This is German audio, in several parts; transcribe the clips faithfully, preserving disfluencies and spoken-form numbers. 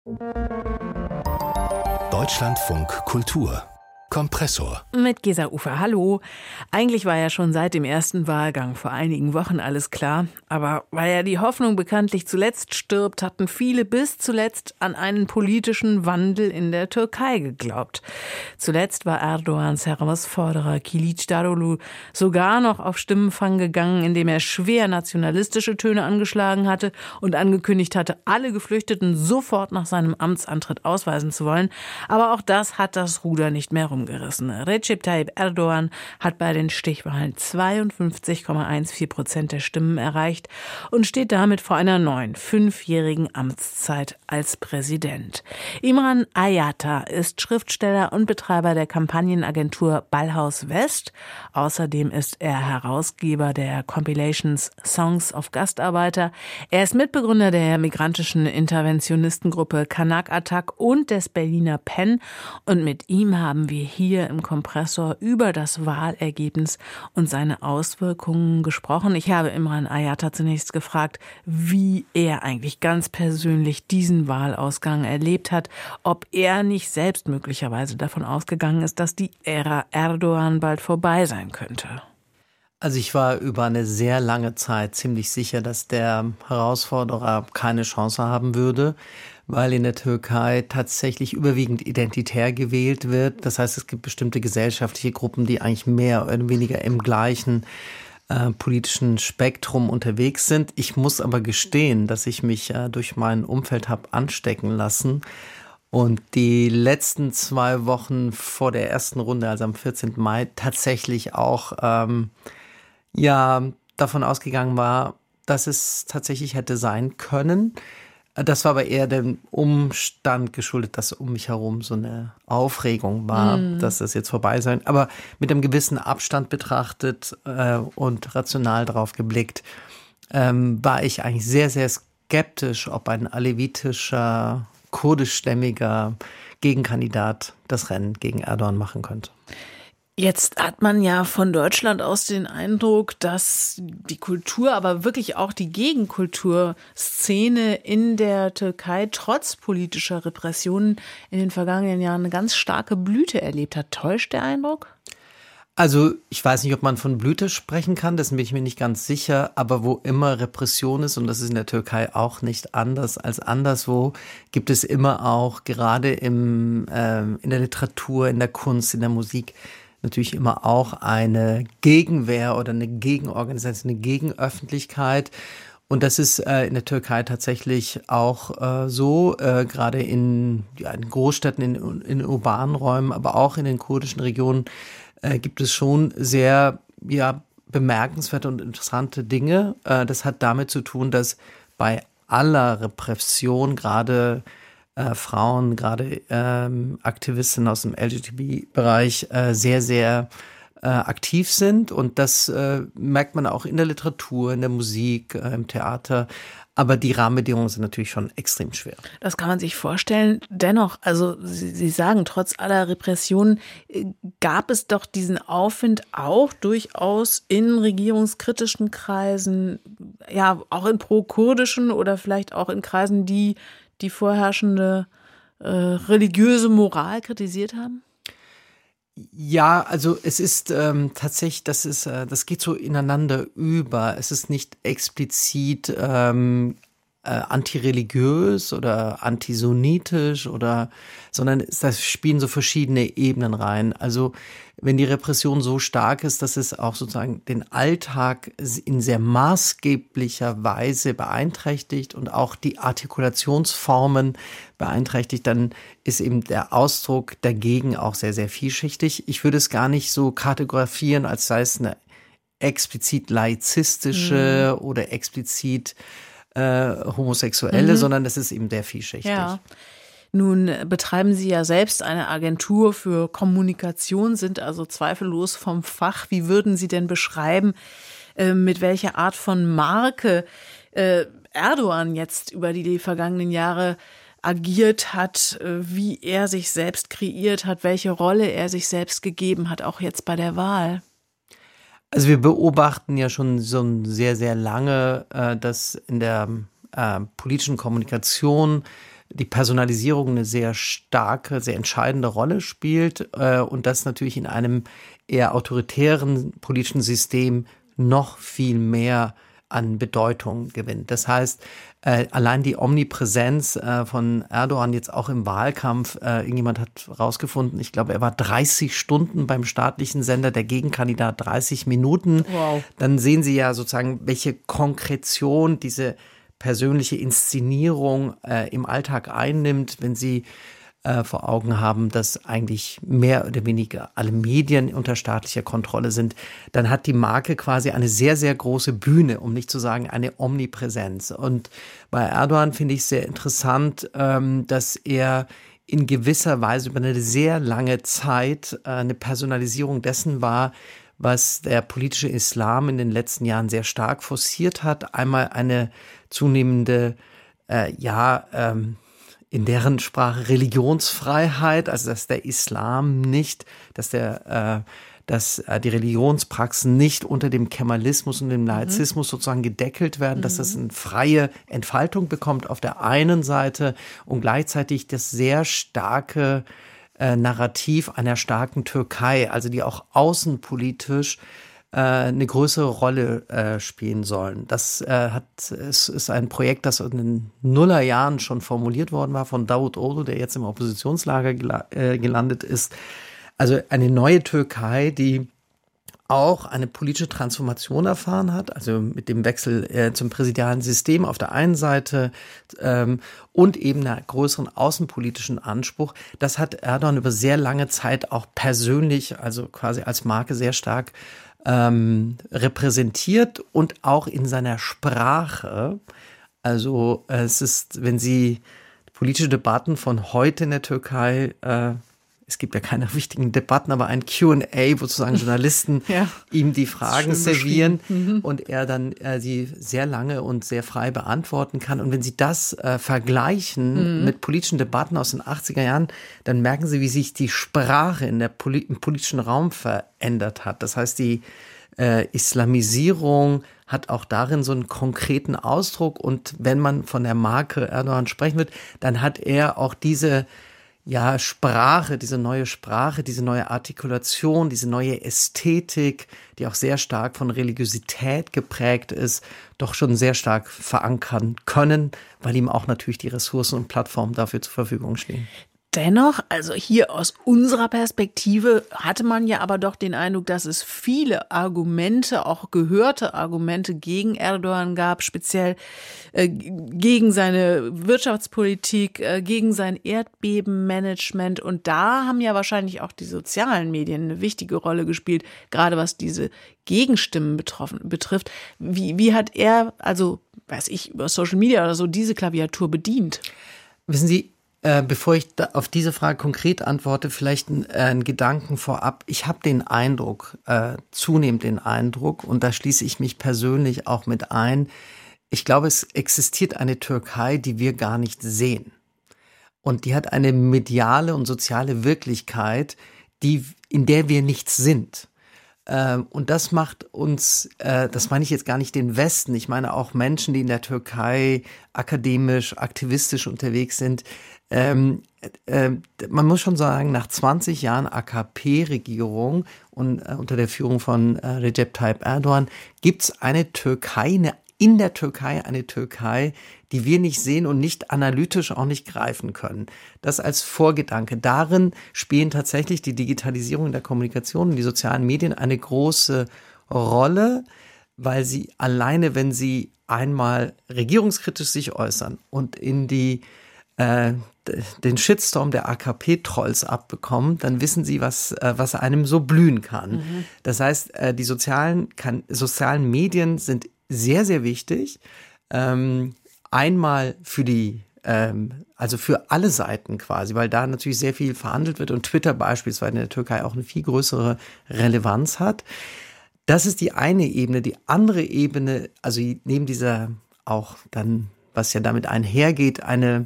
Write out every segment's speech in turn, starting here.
Deutschlandfunk Kultur Kompressor. Mit Gesa Ufer, hallo. Eigentlich war ja schon seit dem ersten Wahlgang vor einigen Wochen alles klar. Aber weil ja die Hoffnung bekanntlich zuletzt stirbt, hatten viele bis zuletzt an einen politischen Wandel in der Türkei geglaubt. Zuletzt war Erdogans Herausforderer Kılıçdaroğlu sogar noch auf Stimmenfang gegangen, indem er schwer nationalistische Töne angeschlagen hatte und angekündigt hatte, alle Geflüchteten sofort nach seinem Amtsantritt ausweisen zu wollen. Aber auch das hat das Ruder nicht mehr rumgerissen. Recep Tayyip Erdogan hat bei den Stichwahlen zweiundfünfzig Komma vierzehn Prozent der Stimmen erreicht und steht damit vor einer neuen, fünfjährigen Amtszeit als Präsident. Imran Ayata ist Schriftsteller und Betreiber der Kampagnenagentur Ballhaus West. Außerdem ist er Herausgeber der Compilations Songs of Gastarbeiter. Er ist Mitbegründer der migrantischen Interventionistengruppe Kanak Attack und des Berliner Pen. Und mit ihm haben wir hier im Kompressor über das Wahlergebnis und seine Auswirkungen gesprochen. Ich habe Imran Ayata zunächst gefragt, wie er eigentlich ganz persönlich diesen Wahlausgang erlebt hat, ob er nicht selbst möglicherweise davon ausgegangen ist, dass die Ära Erdogan bald vorbei sein könnte. Also ich war über eine sehr lange Zeit ziemlich sicher, dass der Herausforderer keine Chance haben würde, weil in der Türkei tatsächlich überwiegend identitär gewählt wird. Das heißt, es gibt bestimmte gesellschaftliche Gruppen, die eigentlich mehr oder weniger im gleichen äh, politischen Spektrum unterwegs sind. Ich muss aber gestehen, dass ich mich äh, durch mein Umfeld habe anstecken lassen. Und die letzten zwei Wochen vor der ersten Runde, also am vierzehnten Mai, tatsächlich auch ähm, ja davon ausgegangen war, dass es tatsächlich hätte sein können. Das war aber eher dem Umstand geschuldet, dass um mich herum so eine Aufregung war, mm. dass das jetzt vorbei sein. Aber mit einem gewissen Abstand betrachtet äh, und rational drauf geblickt, ähm, war ich eigentlich sehr, sehr skeptisch, ob ein alevitischer, kurdischstämmiger Gegenkandidat das Rennen gegen Erdogan machen könnte. Jetzt hat man ja von Deutschland aus den Eindruck, dass die Kultur, aber wirklich auch die Gegenkulturszene in der Türkei trotz politischer Repressionen in den vergangenen Jahren eine ganz starke Blüte erlebt hat. Täuscht der Eindruck? Also ich weiß nicht, ob man von Blüte sprechen kann, dessen bin ich mir nicht ganz sicher, aber wo immer Repression ist, und das ist in der Türkei auch nicht anders als anderswo, gibt es immer auch, gerade im, äh, in der Literatur, in der Kunst, in der Musik, natürlich immer auch eine Gegenwehr oder eine Gegenorganisation, eine Gegenöffentlichkeit. Und das ist äh, in der Türkei tatsächlich auch äh, so, äh, gerade in, ja, in Großstädten, in, in urbanen Räumen, aber auch in den kurdischen Regionen äh, gibt es schon sehr ja, bemerkenswerte und interessante Dinge. Äh, das hat damit zu tun, dass bei aller Repression gerade Äh, Frauen, gerade ähm, Aktivistinnen aus dem L G B T-Bereich äh, sehr, sehr äh, aktiv sind. Und das äh, merkt man auch in der Literatur, in der Musik, äh, im Theater. Aber die Rahmenbedingungen sind natürlich schon extrem schwer. Das kann man sich vorstellen. Dennoch, also Sie, Sie sagen, trotz aller Repressionen äh, gab es doch diesen Aufwind auch durchaus in regierungskritischen Kreisen, ja, auch in pro-kurdischen oder vielleicht auch in Kreisen, die die vorherrschende äh, religiöse Moral kritisiert haben? Ja, also es ist ähm, tatsächlich, das ist, äh, das geht so ineinander über. Es ist nicht explizit ähm, äh, antireligiös oder antisunitisch oder, sondern da spielen so verschiedene Ebenen rein. Also wenn die Repression so stark ist, dass es auch sozusagen den Alltag in sehr maßgeblicher Weise beeinträchtigt und auch die Artikulationsformen beeinträchtigt, dann ist eben der Ausdruck dagegen auch sehr, sehr vielschichtig. Ich würde es gar nicht so kategorisieren, als sei es eine explizit laizistische mhm. oder explizit äh, homosexuelle, mhm. sondern es ist eben sehr vielschichtig. Ja. Nun betreiben Sie ja selbst eine Agentur für Kommunikation, sind also zweifellos vom Fach. Wie würden Sie denn beschreiben, mit welcher Art von Marke Erdogan jetzt über die vergangenen Jahre agiert hat, wie er sich selbst kreiert hat, welche Rolle er sich selbst gegeben hat, auch jetzt bei der Wahl? Also wir beobachten ja schon so sehr, sehr lange, dass in der politischen Kommunikation die Personalisierung eine sehr starke, sehr entscheidende Rolle spielt äh, und das natürlich in einem eher autoritären politischen System noch viel mehr an Bedeutung gewinnt. Das heißt, äh, allein die Omnipräsenz äh, von Erdogan jetzt auch im Wahlkampf, äh, irgendjemand hat rausgefunden, ich glaube, er war dreißig Stunden beim staatlichen Sender, der Gegenkandidat dreißig Minuten. Wow. Dann sehen Sie ja sozusagen, welche Konkretion diese persönliche Inszenierung äh, im Alltag einnimmt, wenn Sie äh, vor Augen haben, dass eigentlich mehr oder weniger alle Medien unter staatlicher Kontrolle sind, dann hat die Marke quasi eine sehr, sehr große Bühne, um nicht zu sagen eine Omnipräsenz. Und bei Erdogan finde ich sehr interessant, ähm, dass er in gewisser Weise über eine sehr lange Zeit äh, eine Personalisierung dessen war, was der politische Islam in den letzten Jahren sehr stark forciert hat. Einmal eine zunehmende, äh, ja, ähm, in deren Sprache Religionsfreiheit, also dass der Islam nicht, dass der, äh, dass äh, die Religionspraxen nicht unter dem Kemalismus und dem Laizismus mhm. sozusagen gedeckelt werden, mhm. dass das eine freie Entfaltung bekommt auf der einen Seite und gleichzeitig das sehr starke äh, Narrativ einer starken Türkei, also die auch außenpolitisch eine größere Rolle äh, spielen sollen. Das äh, hat, es ist ein Projekt, das in den Nullerjahren schon formuliert worden war von Davutoğlu, der jetzt im Oppositionslager gela- äh, gelandet ist. Also eine neue Türkei, die auch eine politische Transformation erfahren hat, also mit dem Wechsel äh, zum präsidialen System auf der einen Seite ähm, und eben einer größeren außenpolitischen Anspruch. Das hat Erdogan über sehr lange Zeit auch persönlich, also quasi als Marke sehr stark ähm, repräsentiert und auch in seiner Sprache. Also äh, es ist, wenn Sie politische Debatten von heute in der Türkei, äh, es gibt ja keine wichtigen Debatten, aber ein Q and A, wo sozusagen Journalisten ja, ihm die Fragen servieren mhm. und er dann äh, sie sehr lange und sehr frei beantworten kann. Und wenn Sie das äh, vergleichen mhm. mit politischen Debatten aus den achtziger Jahren, dann merken Sie, wie sich die Sprache in der Poli- im politischen Raum verändert hat. Das heißt, die äh, Islamisierung hat auch darin so einen konkreten Ausdruck. Und wenn man von der Marke Erdogan sprechen wird, dann hat er auch diese Ja, Sprache, diese neue Sprache, diese neue Artikulation, diese neue Ästhetik, die auch sehr stark von Religiosität geprägt ist, doch schon sehr stark verankern können, weil ihm auch natürlich die Ressourcen und Plattformen dafür zur Verfügung stehen. Dennoch, also hier aus unserer Perspektive hatte man ja aber doch den Eindruck, dass es viele Argumente, auch gehörte Argumente gegen Erdogan gab, speziell äh, gegen seine Wirtschaftspolitik, äh, gegen sein Erdbebenmanagement. Und da haben ja wahrscheinlich auch die sozialen Medien eine wichtige Rolle gespielt, gerade was diese Gegenstimmen betroffen, betrifft. Wie, wie hat er, also weiß ich, über Social Media oder so, diese Klaviatur bedient? Wissen Sie, Äh, bevor ich da auf diese Frage konkret antworte, vielleicht ein, äh, ein Gedanken vorab. Ich habe den Eindruck, äh, zunehmend den Eindruck, und da schließe ich mich persönlich auch mit ein, ich glaube, es existiert eine Türkei, die wir gar nicht sehen. Und die hat eine mediale und soziale Wirklichkeit, die, in der wir nicht sind. Und das macht uns, das meine ich jetzt gar nicht den Westen, ich meine auch Menschen, die in der Türkei akademisch, aktivistisch unterwegs sind. Ähm, äh, man muss schon sagen, nach zwanzig Jahren A K P-Regierung und äh, unter der Führung von äh, Recep Tayyip Erdogan gibt es eine Türkei, eine, in der Türkei eine Türkei, die wir nicht sehen und nicht analytisch auch nicht greifen können. Das als Vorgedanke. Darin spielen tatsächlich die Digitalisierung der Kommunikation und die sozialen Medien eine große Rolle, weil sie alleine, wenn sie einmal regierungskritisch sich äußern und in die äh, den Shitstorm der A K P-Trolls abbekommen, dann wissen sie, was, äh, was einem so blühen kann. Mhm. Das heißt, äh, die sozialen, kann, sozialen Medien sind sehr, sehr wichtig. Ähm, Einmal für die, ähm, also für alle Seiten quasi, weil da natürlich sehr viel verhandelt wird und Twitter beispielsweise in der Türkei auch eine viel größere Relevanz hat. Das ist die eine Ebene. Die andere Ebene, also neben dieser auch dann, was ja damit einhergeht, eine,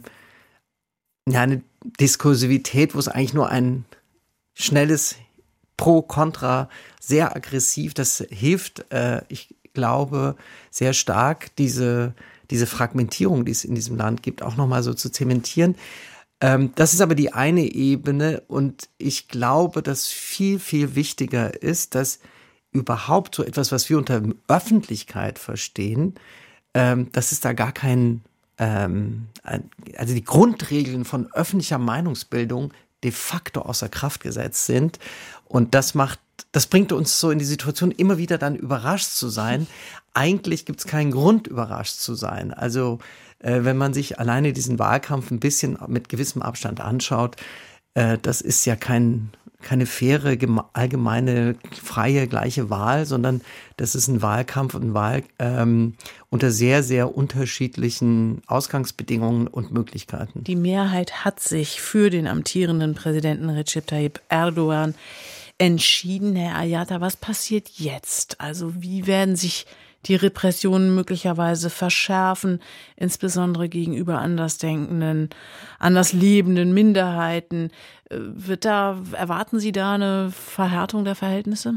ja, eine Diskursivität, wo es eigentlich nur ein schnelles Pro, Contra, sehr aggressiv, das hilft, äh, ich glaube, sehr stark diese diese Fragmentierung, die es in diesem Land gibt, auch nochmal so zu zementieren. Ähm, das ist aber die eine Ebene und ich glaube, dass viel, viel wichtiger ist, dass überhaupt so etwas, was wir unter Öffentlichkeit verstehen, ähm, dass es da gar kein, ähm, also die Grundregeln von öffentlicher Meinungsbildung de facto außer Kraft gesetzt sind. Und das macht, das bringt uns so in die Situation, immer wieder dann überrascht zu sein. Eigentlich gibt es keinen Grund, überrascht zu sein. Also äh, wenn man sich alleine diesen Wahlkampf ein bisschen mit gewissem Abstand anschaut, äh, das ist ja kein, keine faire, allgemeine, freie, gleiche Wahl, sondern das ist ein Wahlkampf und ein Wahl ähm, unter sehr, sehr unterschiedlichen Ausgangsbedingungen und Möglichkeiten. Die Mehrheit hat sich für den amtierenden Präsidenten Recep Tayyip Erdogan entschieden. Herr Ayata, was passiert jetzt? Also wie werden sich die Repressionen möglicherweise verschärfen, insbesondere gegenüber Andersdenkenden, anders lebenden Minderheiten? Wird da, erwarten Sie da eine Verhärtung der Verhältnisse?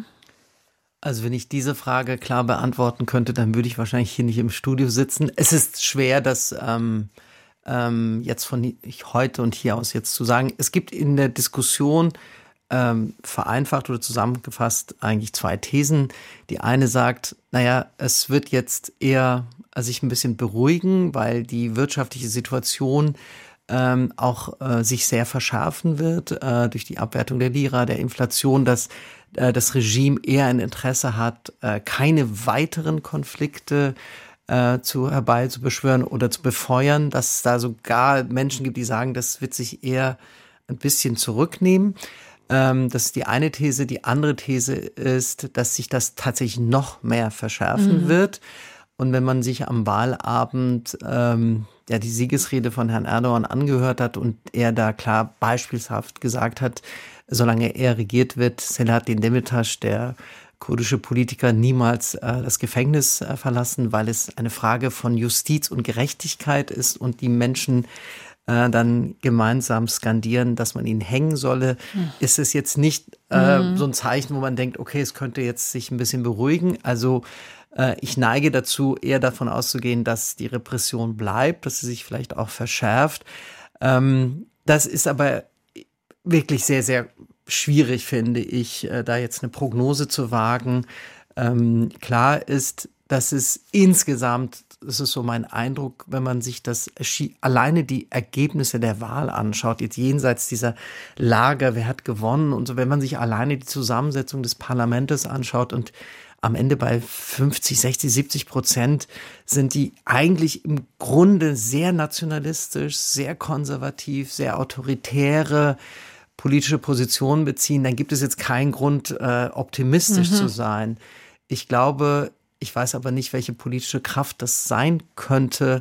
Also wenn ich diese Frage klar beantworten könnte, dann würde ich wahrscheinlich hier nicht im Studio sitzen. Es ist schwer, das ähm, ähm, jetzt von heute und hier aus jetzt zu sagen. Es gibt in der Diskussion ähm, vereinfacht oder zusammengefasst eigentlich zwei Thesen. Die eine sagt, naja, es wird jetzt eher also sich ein bisschen beruhigen, weil die wirtschaftliche Situation ähm, auch äh, sich sehr verschärfen wird äh, durch die Abwertung der Lira, der Inflation, dass äh, das Regime eher ein Interesse hat, äh, keine weiteren Konflikte äh, zu herbei zu beschwören oder zu befeuern, dass es da sogar Menschen gibt, die sagen, das wird sich eher ein bisschen zurücknehmen. Ähm, das ist die eine These. Die andere These ist, dass sich das tatsächlich noch mehr verschärfen mhm. wird. Und wenn man sich am Wahlabend ähm, ja die Siegesrede von Herrn Erdogan angehört hat und er da klar beispielshaft gesagt hat, solange er regiert wird, Selahattin Demirtas, der kurdische Politiker, niemals äh, das Gefängnis äh, verlassen, weil es eine Frage von Justiz und Gerechtigkeit ist und die Menschen äh, dann gemeinsam skandieren, dass man ihn hängen solle, mhm. ist es jetzt nicht äh, mhm. so ein Zeichen, wo man denkt, okay, es könnte jetzt sich ein bisschen beruhigen. Also äh, ich neige dazu, eher davon auszugehen, dass die Repression bleibt, dass sie sich vielleicht auch verschärft. Ähm, das ist aber wirklich sehr, sehr schwierig, finde ich, äh, da jetzt eine Prognose zu wagen. Ähm, klar ist, dass es insgesamt, das ist so mein Eindruck, wenn man sich das alleine die Ergebnisse der Wahl anschaut, jetzt jenseits dieser Lager, wer hat gewonnen und so, wenn man sich alleine die Zusammensetzung des Parlaments anschaut und am Ende bei fünfzig, sechzig, siebzig Prozent sind die eigentlich im Grunde sehr nationalistisch, sehr konservativ, sehr autoritäre politische Positionen beziehen, dann gibt es jetzt keinen Grund, äh, optimistisch mhm. zu sein. Ich glaube, ich weiß aber nicht, welche politische Kraft das sein könnte,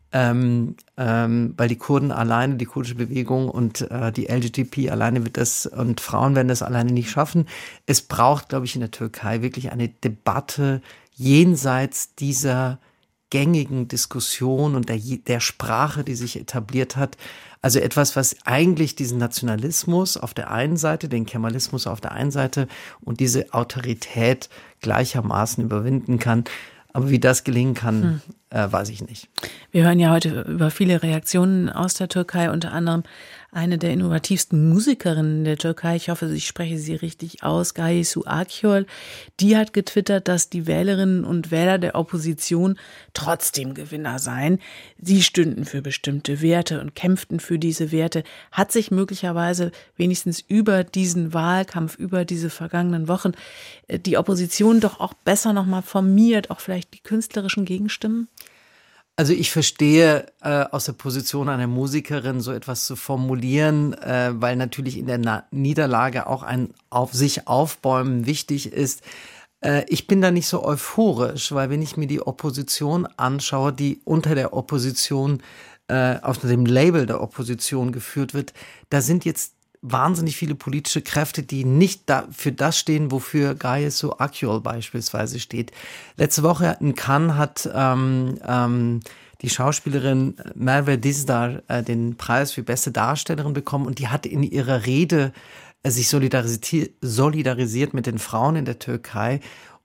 ähm, ähm, weil die Kurden alleine, die kurdische Bewegung und äh, die L G B T alleine wird das und Frauen werden das alleine nicht schaffen. Es braucht, glaube ich, in der Türkei wirklich eine Debatte jenseits dieser gängigen Diskussion und der, der Sprache, die sich etabliert hat. Also etwas, was eigentlich diesen Nationalismus auf der einen Seite, den Kemalismus auf der einen Seite und diese Autorität gleichermaßen überwinden kann. Aber wie das gelingen kann, hm. äh, weiß ich nicht. Wir hören ja heute über viele Reaktionen aus der Türkei, unter anderem eine der innovativsten Musikerinnen der Türkei, ich hoffe, ich spreche sie richtig aus, Gaye-Su Akyol, die hat getwittert, dass die Wählerinnen und Wähler der Opposition trotzdem Gewinner seien. Sie stünden für bestimmte Werte und kämpften für diese Werte. Hat sich möglicherweise wenigstens über diesen Wahlkampf, über diese vergangenen Wochen die Opposition doch auch besser nochmal formiert, auch vielleicht die künstlerischen Gegenstimmen? Also ich verstehe äh, aus der Position einer Musikerin so etwas zu formulieren, äh, weil natürlich in der Na- Niederlage auch ein auf sich aufbäumen wichtig ist. Äh, ich bin da nicht so euphorisch, weil wenn ich mir die Opposition anschaue, die unter der Opposition, äh, auf dem Label der Opposition geführt wird, da sind jetzt wahnsinnig viele politische Kräfte, die nicht da für das stehen, wofür Gaye-Su Akyol beispielsweise steht. Letzte Woche in Cannes hat ähm, ähm, die Schauspielerin Merve Dizdar äh, den Preis für beste Darstellerin bekommen und die hat in ihrer Rede äh, sich solidarisiert, solidarisiert mit den Frauen in der Türkei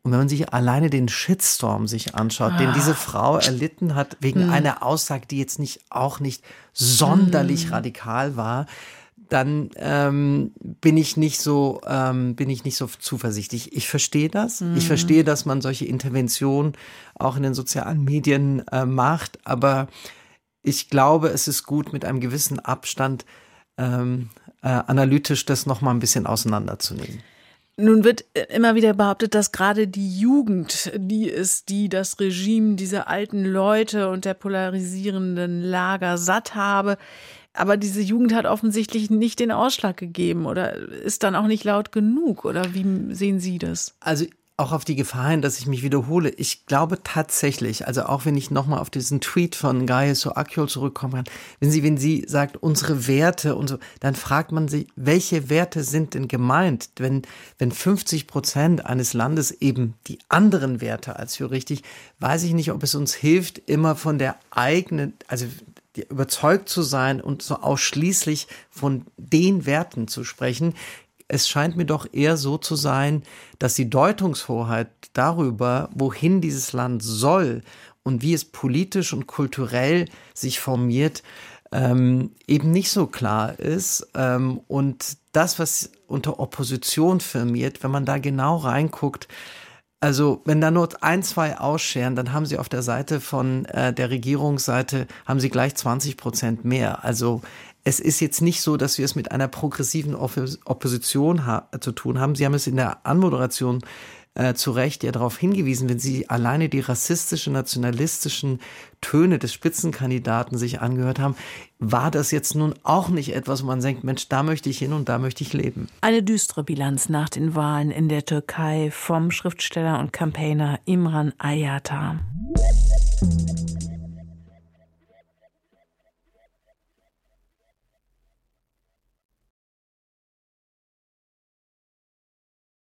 Und wenn man sich alleine den Shitstorm sich anschaut, ah. den diese Frau erlitten hat, wegen hm. einer Aussage, die jetzt nicht auch nicht sonderlich hm. radikal war, dann ähm, bin ich nicht so ähm, bin ich nicht so zuversichtlich. Ich verstehe das. Mhm. Ich verstehe, dass man solche Interventionen auch in den sozialen Medien äh, macht, aber ich glaube, es ist gut, mit einem gewissen Abstand ähm, äh, analytisch das noch mal ein bisschen auseinanderzunehmen. Nun wird immer wieder behauptet, dass gerade die Jugend die ist, die das Regime dieser alten Leute und der polarisierenden Lager satt habe. Aber diese Jugend hat offensichtlich nicht den Ausschlag gegeben oder ist dann auch nicht laut genug. Oder wie sehen Sie das? Also auch auf die Gefahr hin, dass ich mich wiederhole. Ich glaube tatsächlich, also auch wenn ich nochmal auf diesen Tweet von Gaye Soakyol zurückkommen kann, wenn sie, wenn sie sagt, unsere Werte und so, dann fragt man sich, welche Werte sind denn gemeint? Wenn, wenn fünfzig Prozent eines Landes eben die anderen Werte als für richtig, weiß ich nicht, ob es uns hilft, immer von der eigenen, also überzeugt zu sein und so ausschließlich von den Werten zu sprechen. Es scheint mir doch eher so zu sein, dass die Deutungshoheit darüber, wohin dieses Land soll und wie es politisch und kulturell sich formiert, ähm, eben nicht so klar ist. Ähm, und das, was unter Opposition firmiert, wenn man da genau reinguckt, also wenn da nur ein, zwei ausscheren, dann haben sie auf der Seite von äh, der Regierungsseite, haben sie gleich zwanzig Prozent mehr. Also es ist jetzt nicht so, dass wir es mit einer progressiven Oppos- Opposition ha- zu tun haben. Sie haben es in der Anmoderation äh, zu Recht ja darauf hingewiesen, wenn Sie alleine die rassistischen, nationalistischen Töne des Spitzenkandidaten sich angehört haben, war das jetzt nun auch nicht etwas, wo man denkt, Mensch, da möchte ich hin und da möchte ich leben. Eine düstere Bilanz nach den Wahlen in der Türkei vom Schriftsteller und Campaigner Imran Ayata.